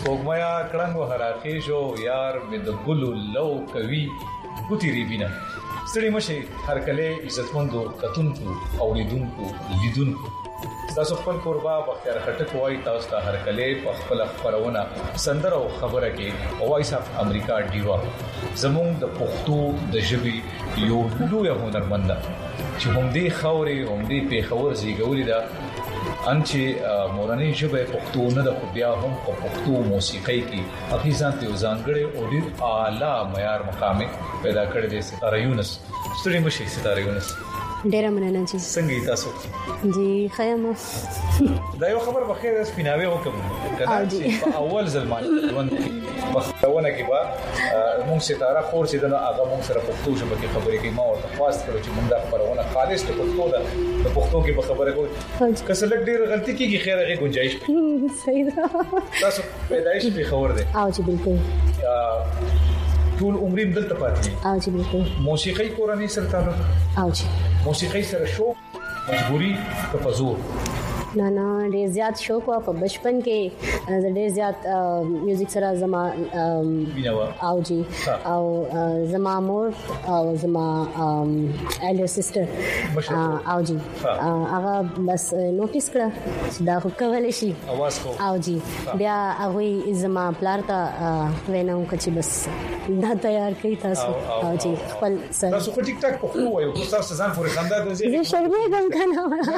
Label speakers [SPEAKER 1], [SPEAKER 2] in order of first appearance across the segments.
[SPEAKER 1] سپوږمیا کړنګ وهراخې شو یار مې د ګلو لو کوي ګوتی ریبینه ستړي مشه هر کله عزتمندو کتونکو اوریدونکو لیدونکو تاسو خپل قربا بختیار خټک وای تاسو ته هر کله په خپل خبرونه سندره او خبره کې وایس اف امریکا ډیوا زموږ د پښتو د ژبې یو لوی هنرمند چې هم دې خوري هم دې په خور زیږولې ده انچې مورنۍ ژبه پښتو نه د خو بیا هم په پښتو موسیقۍ کې حقیقت یو ځانګړی او ډیر اعلی معیار مقام پیدا کړی دی ستاره یونس ستړي مشه ستاره یونس
[SPEAKER 2] ډیر مننه چې
[SPEAKER 1] څنګه تاسو
[SPEAKER 2] جی خیم
[SPEAKER 1] دا یو خبر بخیر سپیناوي وکم کله چې په اول ځلمان ژوند مخونه کې با مونږ ستاره خور چې دغه هغه مونږ سره پښتو ژبه کې خبرې کوي ما ورته خاص کړو چې مونږ دا خبرونه خالص ته پښتو ده د پښتو کې به خبره کوي کله لږ ډیر غلطي کیږي خیر هغه گنجائش
[SPEAKER 2] صحیح ده
[SPEAKER 1] تاسو پیدایش په خبر ده
[SPEAKER 2] او چې بالکل
[SPEAKER 1] ټول عمریم دلته پاتې
[SPEAKER 2] او چې بالکل
[SPEAKER 1] موسیقي کورنۍ سره تعلق
[SPEAKER 2] او چې
[SPEAKER 1] موسیقي سره شوق مجبوري کفزور
[SPEAKER 2] نه ډیر زیات شوق او په بچپن کې ډیر زیات میوزیک سره زما او جی او زما مور او زما ایلډر سسټر او جی هغه بس نوټیس کړه چې دا خو کولای شي
[SPEAKER 1] اواز کو
[SPEAKER 2] او جی بیا هغه زما پلار ته وینم چې بس دا تیار کړی تاسو او جی خپل سره
[SPEAKER 1] تاسو خو ټیک ټاک په خو وایو تاسو ځان پورې خندا د
[SPEAKER 2] زه شرمېږم کنه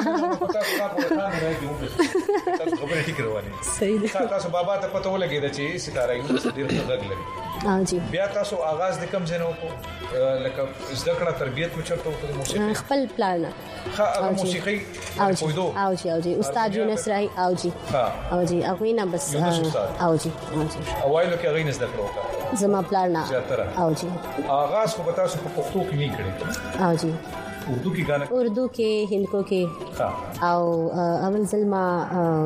[SPEAKER 1] تاسو خبرې ټیک روانه
[SPEAKER 2] صحیح ده
[SPEAKER 1] تاسو بابا ته پته ولګی چې ستاره یو ډیر ښه غږ لري
[SPEAKER 2] جی
[SPEAKER 1] بیا تاسو آغاز د کم ځنه وکړو لکه زده کړه تربيت مو چرته وکړو موسیقي
[SPEAKER 2] خپل پلان
[SPEAKER 1] ها موسیقي پویدو
[SPEAKER 2] او جی استاد یونس راي او جی هغه نه بس او جی
[SPEAKER 1] اوایلو کې هغه نه زده کړو
[SPEAKER 2] زما پلان او جی
[SPEAKER 1] آغاز کو بتا سو په پښتو کې نه کړی
[SPEAKER 2] او جی
[SPEAKER 1] اردو کې غانا
[SPEAKER 2] اردو کې هندکو کې او اول ځل ما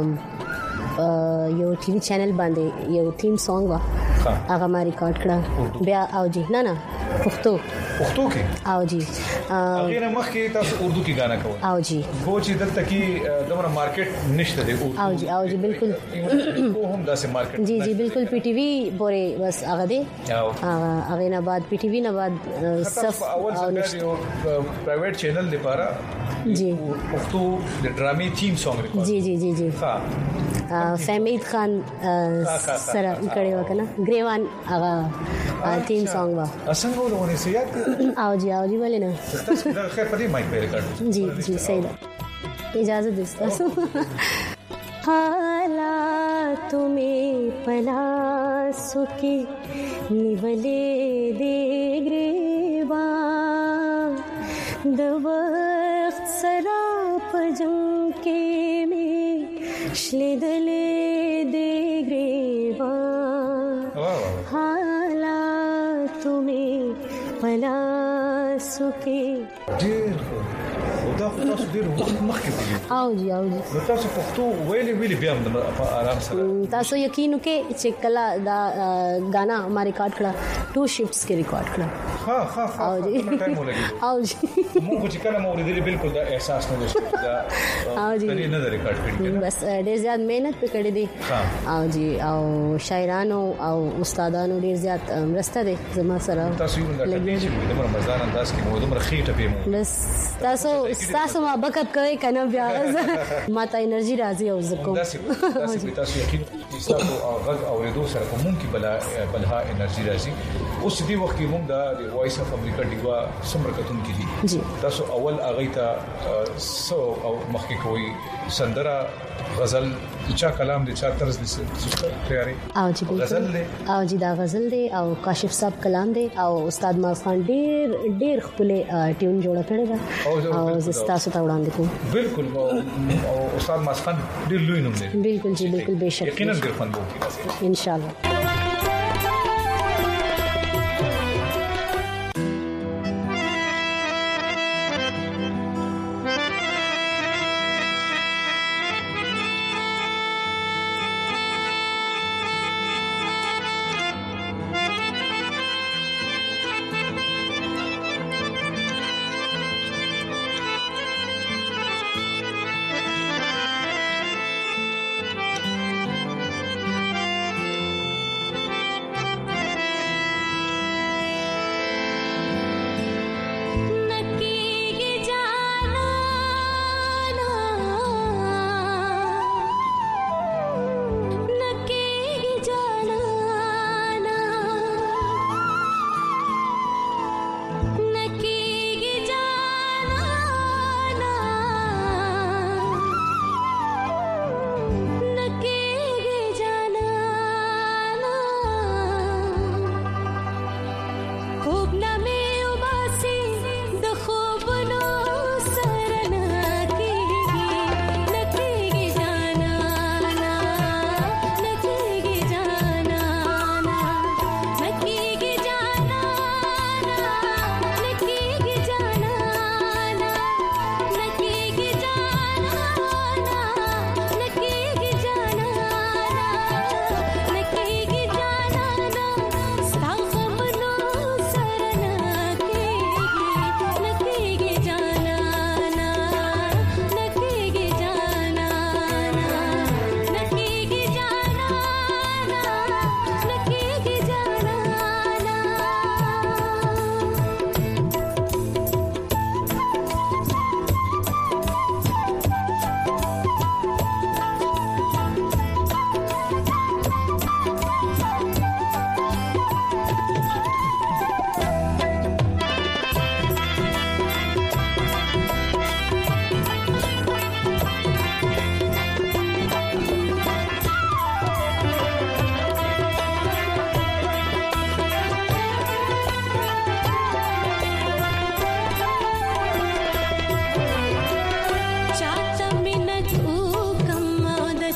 [SPEAKER 2] یو ټي وي چینل باندې یو تیم سونګ وا هغه ما ریکارډ کړه بیا او جی نه پښتو
[SPEAKER 1] کې او
[SPEAKER 2] جی
[SPEAKER 1] غیر مخکې تاسو اردو کې غانا کوئ
[SPEAKER 2] او جی
[SPEAKER 1] خو چې دلته کې دغه مارکیټ نشته دی
[SPEAKER 2] او جی بالکل
[SPEAKER 1] هم داسې مارکیټ
[SPEAKER 2] جی بالکل پی ټي وی پورې بس هغه دی هغه نه بعد پی ټي وی نه بعد صف
[SPEAKER 1] او یو پرایویټ چینل لپاره
[SPEAKER 2] جی
[SPEAKER 1] پښتو د ډرامې تیم سونګ ریکارډ
[SPEAKER 2] جی فهمید خان سره کړي وکنه گریوان هغه تیم سونګ وا
[SPEAKER 1] څنګه ولونه سیات
[SPEAKER 2] او جی ولې نه
[SPEAKER 1] تاسو دا خیر په دې مایک په ریکارډ
[SPEAKER 2] جی صحیح ده اجازه دې تاسو حالات میں پلاسو کی نیولې دې گریوان د وخت سره پجم کې می شلیدلې دې گریوان حالات میں پلاسو کی
[SPEAKER 1] ډېر دا تاسو ډېر وخت مخکې دی
[SPEAKER 2] او جی
[SPEAKER 1] تاسو پښتو ویلې بیا په آرام سره
[SPEAKER 2] تاسو یقین وکړئ چې کله دا غانا ما ریکارډ کړه 2 شفټس کې ریکارډ کړه
[SPEAKER 1] ها او جی موږ چې کله مو ورېدلې بالکل دا احساس نه وشو دا
[SPEAKER 2] او جی
[SPEAKER 1] نه ریکارډ کړی
[SPEAKER 2] بس ډېر زیات مهنت وکړې دي او جی او شاعرانو او استادانو ډېر زیات مرسته دي زما سره
[SPEAKER 1] تاسو یو لکه چې د رمضان انداز کې مو د مرخیټه په مو
[SPEAKER 2] بس تاسو ما بکپ کوي کنه بیا ما ته انرژي راځي او زکو
[SPEAKER 1] تاسو یقین تاسو غږ اوریدو سره کوم کې بلها انرژي راځي اوس دې وخت کې موږ د وایس اف امریکا ډیوا سمرکتون کې دي تاسو اول اغه ته سو او مخکې کوي سندره غزل چا کلام دي چا طرز دي تیاری
[SPEAKER 2] او جی
[SPEAKER 1] غزل دي
[SPEAKER 2] او جی دا غزل دي او کاشف صاحب کلام دي او استاد ماز خان ډیر خپل ټیون جوړ کړی دا او تاسو ته وړاندې کوم
[SPEAKER 1] بالکل او استاد ماز خان ډیر لوی نوم دی
[SPEAKER 2] بالکل جی بالکل بهشکه
[SPEAKER 1] یقینا ډیر فن بو
[SPEAKER 2] ان شاء الله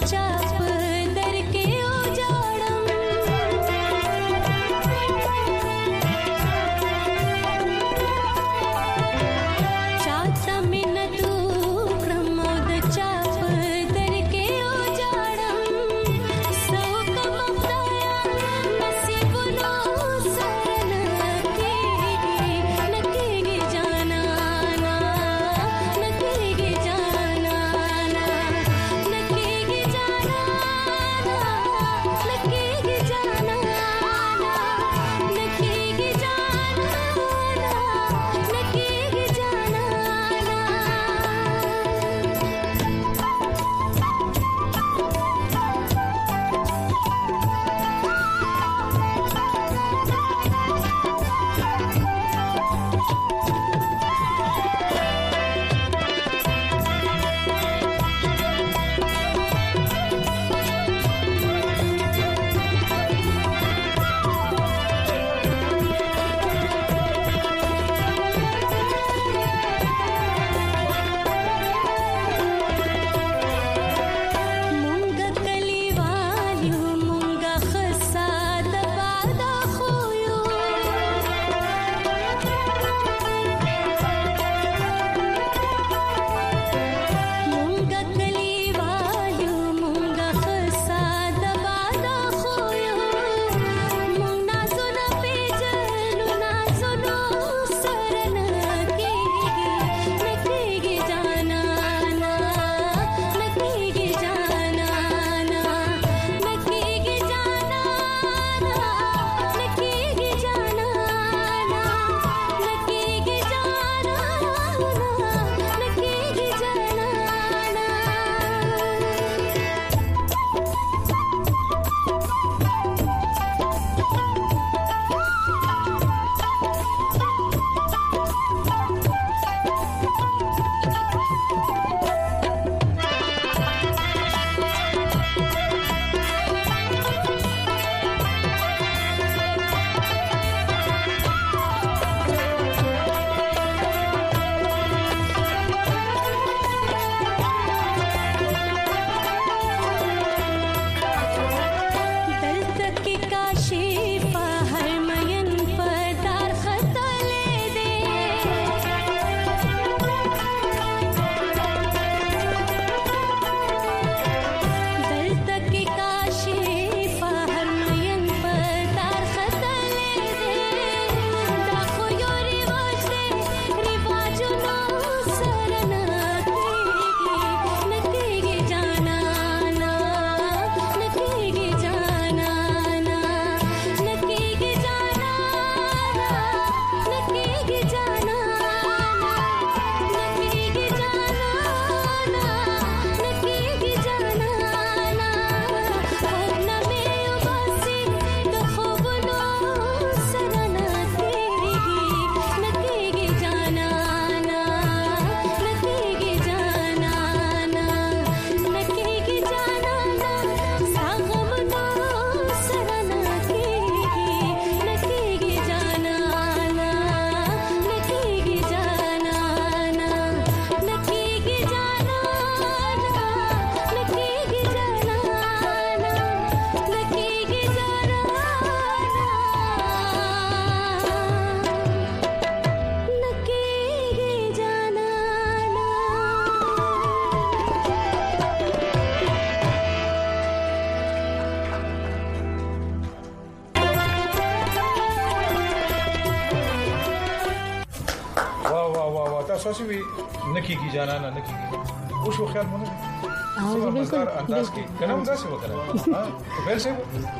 [SPEAKER 1] एहसास भी नकी की जाना ना नकी की उस वो ख्याल मने
[SPEAKER 2] बिल्कुल
[SPEAKER 1] अंदाज की कना अंदाज से वकरा हां तो फिर से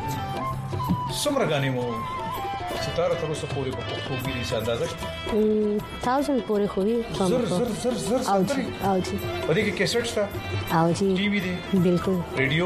[SPEAKER 1] सुमर गाने मो सितारा तरो से पूरे को भी से अंदाजा
[SPEAKER 2] 1000 पूरे खूबी
[SPEAKER 1] जर
[SPEAKER 2] आओ जी
[SPEAKER 1] और ये कैसेट था
[SPEAKER 2] आओ जी
[SPEAKER 1] टीवी दे
[SPEAKER 2] बिल्कुल
[SPEAKER 1] रेडियो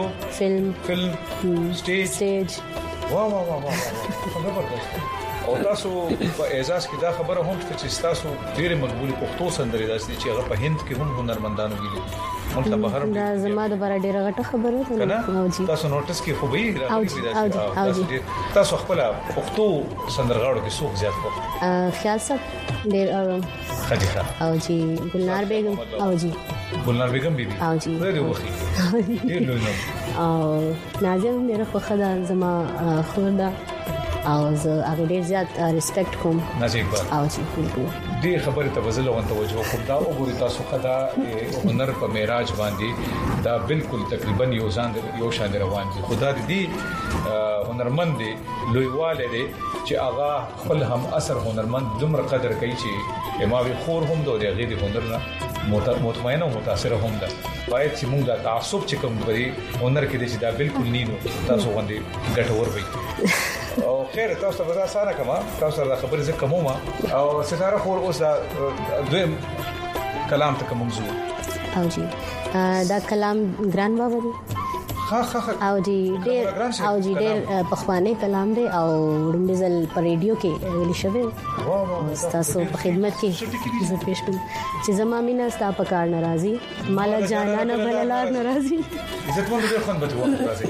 [SPEAKER 1] फिल्म स्टेज वाह वाह वाह वाह जबरदस्त او تاسو په اعزاز کې دا خبره هم چې تاسو ډېر مقبول پښتو سندرې داسې چې هغه په هند کې هم هنرمندانو ویلي مونږ ته بهر
[SPEAKER 2] دا زما د بار ډېر غټه خبره ده
[SPEAKER 1] تاسو نوټس کې خو به راځي تاسو خپل پښتو سندرغاړو کې څوک زیات وو
[SPEAKER 2] خیال صاحب ډېر
[SPEAKER 1] خدیجه
[SPEAKER 2] او جی ګلنار بیگم او جی
[SPEAKER 1] ګلنار بیگم بیبي
[SPEAKER 2] او جی
[SPEAKER 1] ډېر وخی ډېر لوی نوم
[SPEAKER 2] او نازم ډېر خوښه ده زما خور ده او زه هغه ډېر زیات ریسپیکټ کوم
[SPEAKER 1] نازي اقبال
[SPEAKER 2] او جی بالکل
[SPEAKER 1] دې خبره ته وزل او توجه کوم دا وګوري تاسو خدا هنر په معراج باندې دا بالکل تقریبا یو شان روان دي خدا دې هنرمند دي لویواله دي چې هغه خپل هم اثر هنرمند دومره قدر کوي چې اماوي خور هم دوی هغه دي هنر نه مطمئن او متاثر هم ده باید چې موږ دا تعصب چې کوم غري هنر کې دي چې دا بالکل نینو تاسو باندې ګټور وي او خیر تاسو ته سره کما تاسو سره خبرې زه کومه او ستاره خور اوس دا دویم کلام ته کوم موضوع
[SPEAKER 2] او جی دا کلام ګران بابا دی او جی ډېر پخوانی کلام دی او وړاندې په ریډیو کې ویل شوی تاسو په خدمت کې زه پېښ کوم چې زما مینا ستا په کار ناراضي مالا جانا نه بللار ناراضي
[SPEAKER 1] عزت مند دې خون بچو ناراضي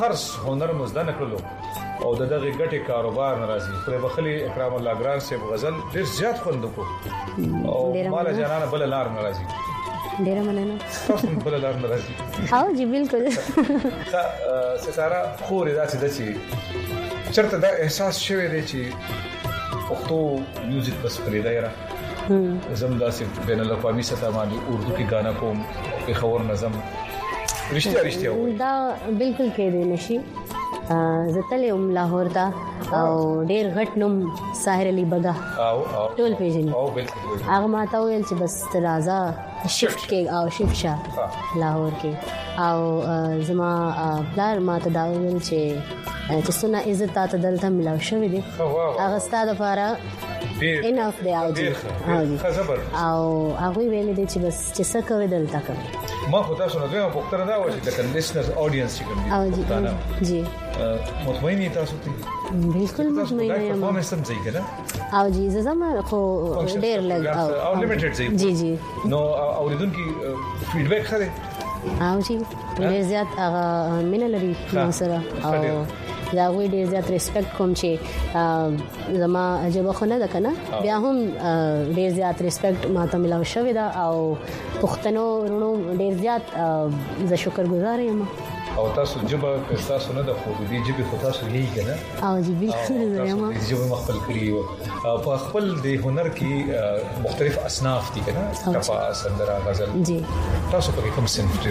[SPEAKER 1] هر هنر مزده نکړلو او دغه ګټه کاروبار ناراضي پر بخلي اکرام الله ګران صاحب غزل ډیر زیات خوند کو او مال جانانه بل لار ناراضي
[SPEAKER 2] ډیر مننه
[SPEAKER 1] تاسو بل لار ناراضي
[SPEAKER 2] او جی بالکل
[SPEAKER 1] ستاره خوري داسې د چی چرته دا احساس شوی دی چې پښتو میوزیک بس پرې دایره زم داسې بین الاقوامي سطح باندې اردو کې غانا کوم په خبر نظم رښتیا
[SPEAKER 2] دا بالکل کې دی نشي زتلې لاهور ته او ډېر غټ نوم ساحر علي بګا او ټول پیژني
[SPEAKER 1] او بالکل
[SPEAKER 2] هغه ماته ویل چې بس ترازا شفت کې او شفت شاه لاهور کې او زما پلار ماته دا ویل چې څونه عزت تاسو دلته ملاو شوې دي هغه ستاسو لپاره انف دی او هغه ویل دي چې بس چې څه کوي دلته کوي
[SPEAKER 1] ما خو تاسو نه دوه پوښتنه دا و چې د کنډیشنرز اډینس چې کوم
[SPEAKER 2] جی
[SPEAKER 1] مطمئنی تاسو ته
[SPEAKER 2] بالکل مطمئن یم
[SPEAKER 1] ما سم ځای کنه
[SPEAKER 2] او جی زما خو ډیر لګ
[SPEAKER 1] او لیمیټډ ځای
[SPEAKER 2] جی
[SPEAKER 1] نو اوریدونکو فیډبیک خره
[SPEAKER 2] او جی ډیر زیات هغه مینه لري سره او دا وی ډیر زیات ریسپیکټ کوم چې زما جبه خو نه ده کنه بیا هم ډیر زیات ریسپیکټ ماته ملاو شوی دا او پښتنو رونو ډیر زیات زه شکرګزار یم
[SPEAKER 1] او تاسو جبه تاسو نه د خو دې جبه خو تاسو یې کنه
[SPEAKER 2] او جی بالکل یم
[SPEAKER 1] جبه مخبل کړی او په خپل د هنر کې مختلف اصناف دي کنه کپا سندره غزل
[SPEAKER 2] جی
[SPEAKER 1] تاسو په کوم صنف کې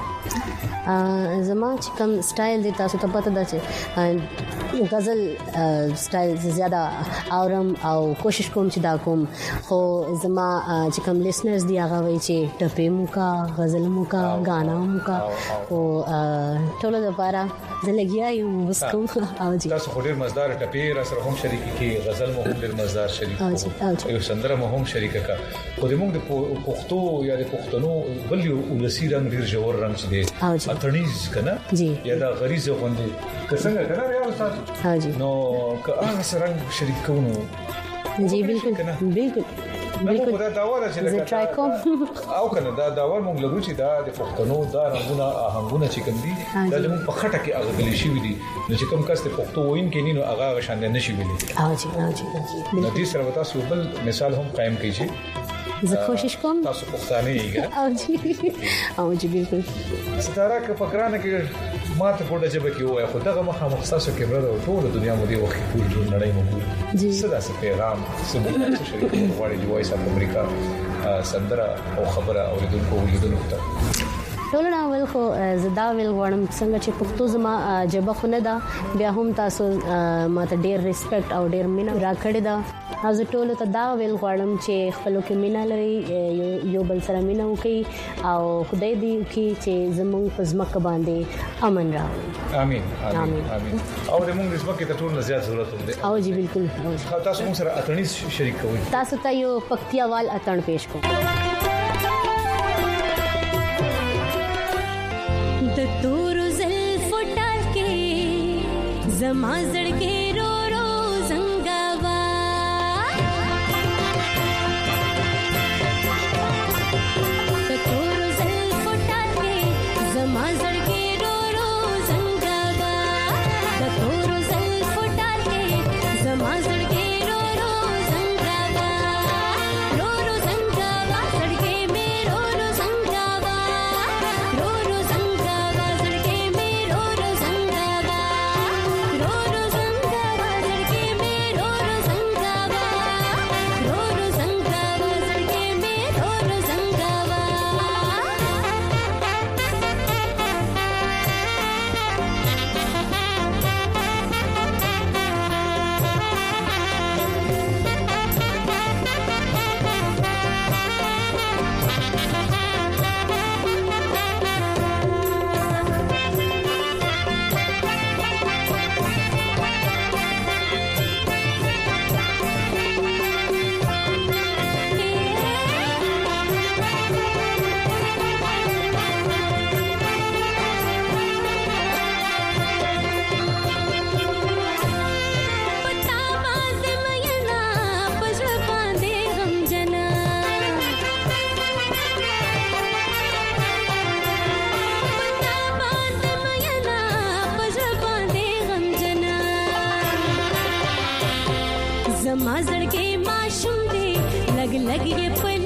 [SPEAKER 2] زما چې کوم سټایل دی تاسو ته پته ده چې غزل سټایل زیاده اورم او کوشش کوم چې دا کوم خو زما چې کوم لیسنرز دی هغه وایي چې ټپې موکا غزل موکا غانا موکا او ټول د لپاره زلګیا یو بس کوم او جی
[SPEAKER 1] تاسو خو ډیر مزدار ټپې را سره هم شریک کی غزل مو هم ډیر مزدار شریک یو سندره مو هم شریک کا خو د موږ د پښتو یا د پښتنو بل یو ولسی رنگ ډیر جوړ رنگ چې دی اتنیز کنه یا دا غریزه غوندي څنګه کنه ریاض تاسو نو که هغه سره شریک کوو
[SPEAKER 2] جی بالکل بالکل
[SPEAKER 1] بالکل دا داوا ده چې او کنه دا داوا موږ لګو چې دا د پښتنو دا رنگونه آهنګونه چې کوم دي دا موږ په خټه کې هغه غلي شي دي نو چې کوم کس ته پښتو وین کې نو هغه شان نه شي ویلي
[SPEAKER 2] او جی
[SPEAKER 1] نو دې سره تاسو بل مثال هم قائم کړئ
[SPEAKER 2] زه کوشش کوم
[SPEAKER 1] تاسو پښتانه یې
[SPEAKER 2] او جی بالکل
[SPEAKER 1] ستاره کې فکرانه کې ماته کوډه جبه کې وای خو دغه مخه مخصصو کې برده ټول دنیا مو دی وخت ټول نړۍ مو
[SPEAKER 2] جی
[SPEAKER 1] صدا سي پیغام سمو شریک وړي دی وایس اپ امریکا سندره او خبره اوریدونکو ته
[SPEAKER 2] ټول ناول خو زدا ویل غواړم څنګه چې پښتو زما جبه خو نه ده بیا هم تاسو ماته ډیر ریسپیکټ او ډیر مینه راکړی دا از ټول ته دا ویل غواړم چې خپلو کې مینه لري یو بل سره مینه وکړي او خدای دې وکړي چې زموږ په ځمکه باندې امن راوړي
[SPEAKER 1] امين امين امين او د موږ د ځمکې ته ټول زیات ضرورت دی
[SPEAKER 2] او جی بالکل
[SPEAKER 1] تاسو موږ سره اتنی شریک کوئ
[SPEAKER 2] تاسو ته یو پکتیاوال اتن پېښ کوم
[SPEAKER 3] د تور زلفو ټال کې زما زړګي رو رو زنګاوا د تور زلفو ټال کې زما زړګي رو رو زنګاوا د تور زلفو ټال کې زما زړګي رو رو زنګاوا رو رو زنګاوا زړګي مې رو رو زنګاوا رو رو زنګاوا زړګي مې رو رو زنګاوا رو رو زنګاوا زما زړګي ماشوم دی لګ لګ یې په